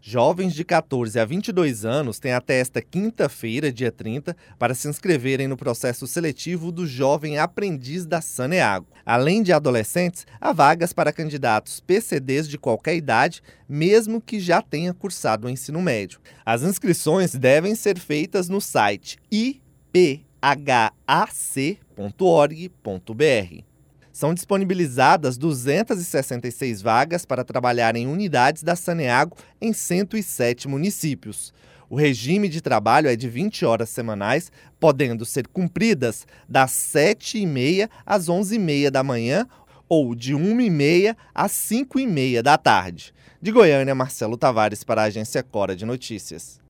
Jovens de 14 a 22 anos têm até esta quinta-feira, dia 30, para se inscreverem no processo seletivo do Jovem Aprendiz da Saneago. Além de adolescentes, há vagas para candidatos PCDs de qualquer idade, mesmo que já tenha cursado o ensino médio. As inscrições devem ser feitas no site iphac.org.br. São disponibilizadas 266 vagas para trabalhar em unidades da Saneago em 107 municípios. O regime de trabalho é de 20 horas semanais, podendo ser cumpridas das 7h30 às 11h30 da manhã ou de 1h30 às 5h30 da tarde. De Goiânia, Marcelo Tavares para a Agência Cora de Notícias.